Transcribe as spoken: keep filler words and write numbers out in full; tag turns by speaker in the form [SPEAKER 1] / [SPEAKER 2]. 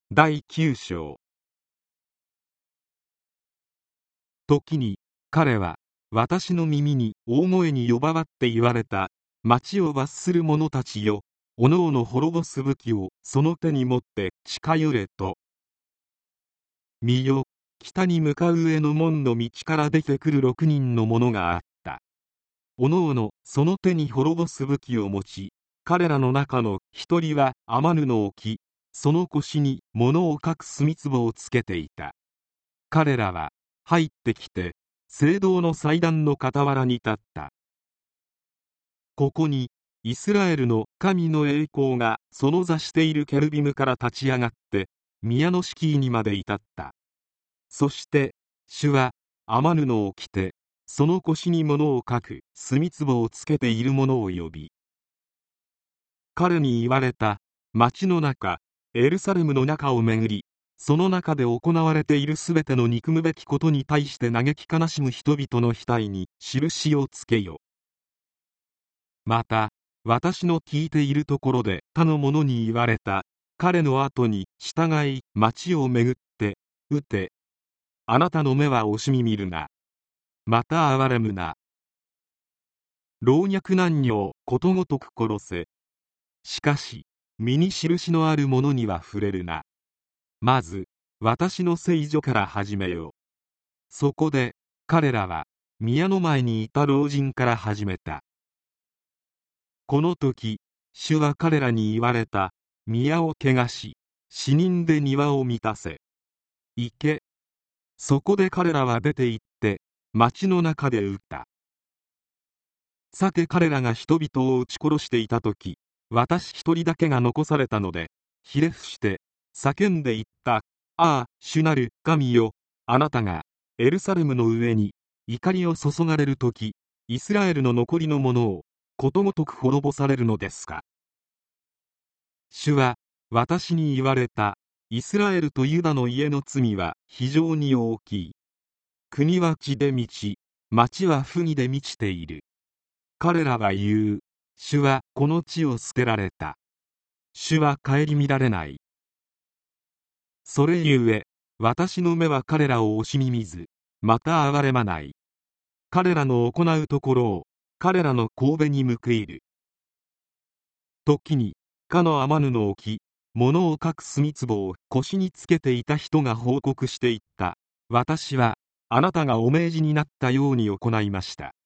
[SPEAKER 1] だいきゅう章。時に彼は私の耳に大声に呼ばわって言われた。町を罰する者たちよ、おのおの滅ぼす武器をその手に持って近寄れと。見よ、北に向かう上の門の道から出てくる六人の者があった。おのおのその手に滅ぼす武器を持ち、彼らの中の一人は雨布を置き、その腰に物を書く墨壺をつけていた。彼らは入ってきて聖堂の祭壇の傍らに立った。ここにイスラエルの神の栄光がその座しているケルビムから立ち上がって宮の敷居にまで至った。そして主は雨布を着てその腰に物を書く墨壺をつけている者を呼び、彼に言われた。町の中エルサレムの中を巡り、その中で行われているすべての憎むべきことに対して嘆き悲しむ人々の額に印をつけよ。また私の聞いているところで他の者に言われた。彼の後に従い町を巡って撃て。あなたの目は惜しみ見るな。また憐れむな。老若男女ことごとく殺せ。しかし身に印のある者には触れるな。まず私の聖所から始めよう。そこで彼らは宮の前にいた老人から始めた。この時主は彼らに言われた。宮を汚し死人で庭を満たせ。行け。そこで彼らは出て行って町の中で撃った。さて彼らが人々を撃ち殺していた時、私一人だけが残されたので、ひれ伏して叫んで言った。ああ、主なる神よ、あなたがエルサレムの上に怒りを注がれる時、イスラエルの残りのものをことごとく滅ぼされるのですか。主は私に言われた。イスラエルとユダの家の罪は非常に大きい。国は血で満ち、町は不義で満ちている。彼らは言う。主はこの地を捨てられた。主は顧みられない。それゆえ私の目は彼らを惜しみ見ず、また憐れまない。彼らの行うところを彼らの頭に報いる。時にかの雨布を着、物を書く墨壺を腰につけていた人が報告していった。私はあなたがお命じになったように行いました。